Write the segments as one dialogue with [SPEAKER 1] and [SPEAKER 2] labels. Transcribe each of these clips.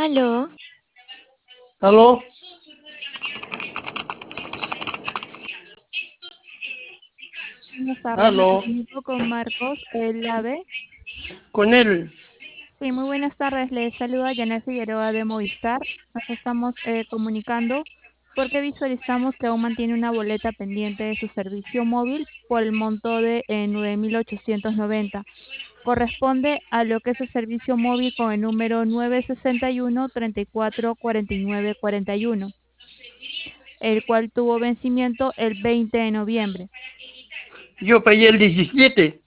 [SPEAKER 1] Aló,
[SPEAKER 2] ¿Aló?
[SPEAKER 1] buenas tardes, me
[SPEAKER 2] ¿Aló?
[SPEAKER 1] comunico con Marcos, el AVE.
[SPEAKER 2] Con él.
[SPEAKER 1] Sí, muy buenas tardes, les saluda Janet Figueroa de Movistar. Nos estamos comunicando porque visualizamos que aún mantiene una boleta pendiente de su servicio móvil por el monto de 9.890. Corresponde a lo que es el servicio móvil con el número 961-344941, el cual tuvo vencimiento el 20 de noviembre.
[SPEAKER 2] Yo pagué el 17.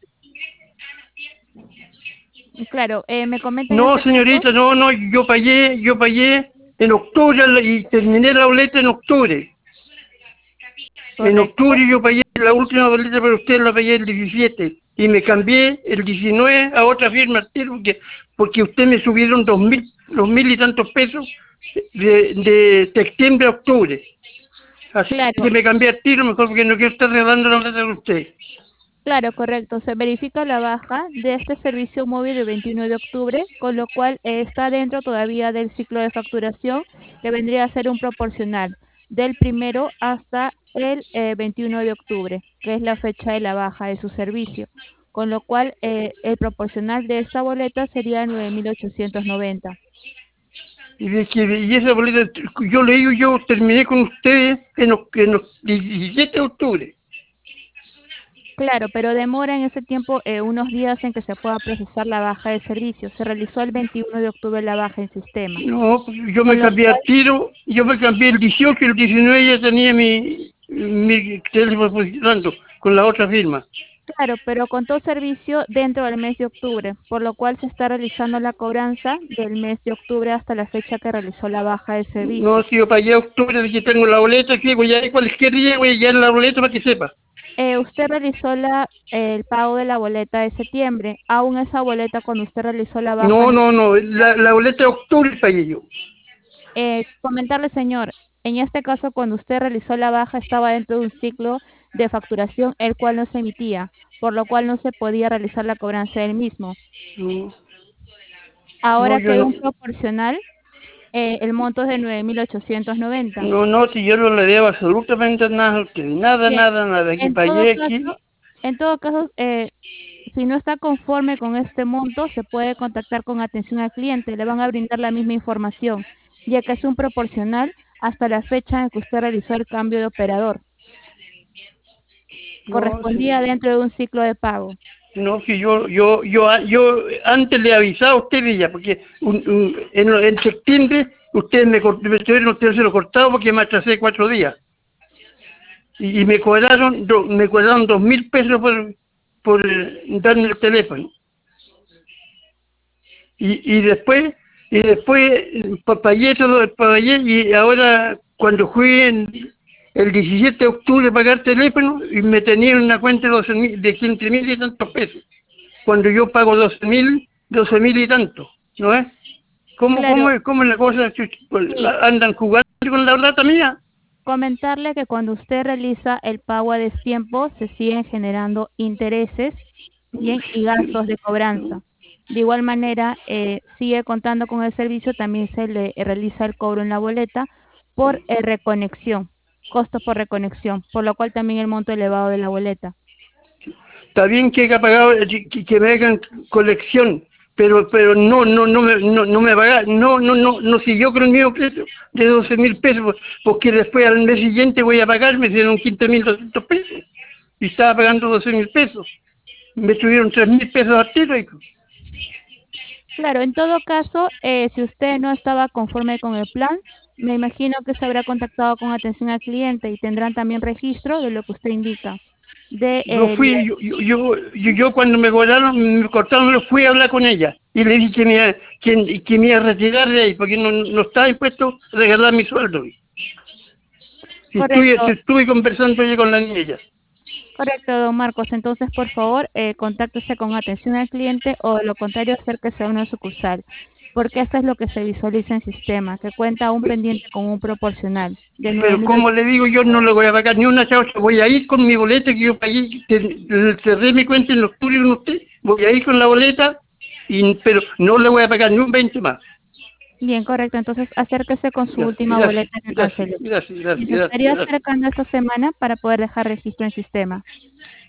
[SPEAKER 1] Claro, me comenta en
[SPEAKER 2] No,
[SPEAKER 1] este caso.
[SPEAKER 2] señorita, no, no, yo pagué en octubre y terminé la boleta en octubre. En octubre
[SPEAKER 1] Correcto.
[SPEAKER 2] yo pagué la última boleta, pero usted la pagué el 17. Y me cambié el 19 a otra firma al tiro, porque usted me subieron 2.000 y tantos pesos de septiembre a octubre. Así que
[SPEAKER 1] Claro,
[SPEAKER 2] me cambié al tiro mejor porque no quiero estar regalando la boleta de usted.
[SPEAKER 1] claro, correcto. Se verifica la baja de este servicio móvil el 21 de octubre, con lo cual está dentro todavía del ciclo de facturación, que vendría a ser un proporcional del primero hasta el 21 de octubre, que es la fecha de la baja de su servicio. Con lo cual, el proporcional de esta boleta sería 9.890.
[SPEAKER 2] Y esa boleta, yo le digo, yo terminé con ustedes en 17 de octubre.
[SPEAKER 1] Claro, pero demora en ese tiempo unos días en que se pueda procesar la baja de servicio. Se realizó el 21 de octubre la baja en sistema.
[SPEAKER 2] No, yo me
[SPEAKER 1] Con lo
[SPEAKER 2] cambié
[SPEAKER 1] cual,
[SPEAKER 2] al tiro, yo me cambié el 18 y el 19 ya tenía mi teléfono funcionando con la otra firma.
[SPEAKER 1] claro, pero contó servicio dentro del mes de octubre, por lo cual se está realizando la cobranza del mes de octubre hasta la fecha que realizó la baja de
[SPEAKER 2] No,
[SPEAKER 1] servicio.
[SPEAKER 2] si yo pagué octubre, de que tengo la boleta, que voy a ir cualquier día, voy a llegar la boleta para que sepa.
[SPEAKER 1] Usted realizó el pago de la boleta de septiembre. Aún esa boleta, cuando usted realizó la baja,
[SPEAKER 2] No, no, no, la boleta de octubre pagué yo.
[SPEAKER 1] comentarle, señor, en este caso, cuando usted realizó la baja, estaba dentro de un ciclo de facturación, el cual no se emitía, por lo cual no se podía realizar la cobranza del mismo.
[SPEAKER 2] No, no,
[SPEAKER 1] Ahora
[SPEAKER 2] yo
[SPEAKER 1] que hay
[SPEAKER 2] no.
[SPEAKER 1] un proporcional, el monto es de 9.890.
[SPEAKER 2] No, no, si yo no le debo absolutamente nada a usted, nada,
[SPEAKER 1] Bien,
[SPEAKER 2] nada, nada, que
[SPEAKER 1] en todo
[SPEAKER 2] pagué aquí.
[SPEAKER 1] caso, en todo caso, si no está conforme con este monto, se puede contactar con atención al cliente. Le van a brindar la misma información, ya que es un proporcional hasta la fecha en que usted realizó el cambio de operador.
[SPEAKER 2] No,
[SPEAKER 1] Correspondía
[SPEAKER 2] sí.
[SPEAKER 1] dentro de un ciclo de pago.
[SPEAKER 2] No, que yo antes le avisaba a usted ya, porque en septiembre ustedes me tuvieron ustedes se lo cortado porque me atrasé 4 días. Y me cobraron 2.000 pesos por darme el teléfono. Y después pagué todo, pagué, y ahora cuando fui el 17 de octubre a pagar teléfono, y me tenían una cuenta de 12.000, de 15.000 y tantos pesos, cuando yo pago 12.000 y tanto, ¿no es? ¿Cómo
[SPEAKER 1] Claro,
[SPEAKER 2] es la cosa? Pues,
[SPEAKER 1] sí.
[SPEAKER 2] ¿andan jugando con la plata mía?
[SPEAKER 1] Comentarle que cuando usted realiza el pago a destiempo, se siguen generando intereses, bien, y gastos de cobranza. De igual manera, sigue contando con el servicio, también se le realiza el cobro en la boleta por reconexión, costos por reconexión, por lo cual también el monto elevado de la boleta.
[SPEAKER 2] Está bien que haya pagado, que me hagan colección, pero no me pagan, no siguió con el mismo precio de 12.000 pesos, porque después al mes siguiente voy a pagar, me dieron 15.200 pesos, y estaba pagando 12.000 pesos, me tuvieron 3.000 pesos a tiro, hijo.
[SPEAKER 1] Claro, en todo caso, si usted no estaba conforme con el plan, me imagino que se habrá contactado con atención al cliente y tendrán también registro de lo que usted indica. De
[SPEAKER 2] Yo fui, yo cuando me cortaron, yo fui a hablar con ella y le dije que me iba a retirar de ahí porque no estaba dispuesto a regalar mi sueldo. Y
[SPEAKER 1] Correcto,
[SPEAKER 2] estuve conversando yo con la niña.
[SPEAKER 1] correcto, don Marcos. Entonces, por favor, contáctese con atención al cliente o de lo contrario, acérquese a una sucursal, porque esto es lo que se visualiza en sistema, que cuenta un pendiente con un proporcional de
[SPEAKER 2] Pero
[SPEAKER 1] 9.000.
[SPEAKER 2] como le digo, yo no le voy a pagar ni una chaucha. Voy a ir con mi boleta que yo pagué, cerré mi cuenta en octubre con usted. Voy a ir con la boleta, pero no le voy a pagar ni un 20 más.
[SPEAKER 1] Bien, correcto. Entonces, acérquese con su
[SPEAKER 2] Ya,
[SPEAKER 1] última
[SPEAKER 2] gracias,
[SPEAKER 1] boleta que
[SPEAKER 2] gracias,
[SPEAKER 1] canceló.
[SPEAKER 2] gracias,
[SPEAKER 1] Y
[SPEAKER 2] gracias,
[SPEAKER 1] se
[SPEAKER 2] gracias,
[SPEAKER 1] estaría
[SPEAKER 2] gracias.
[SPEAKER 1] acercando esta semana para poder dejar registro en el sistema.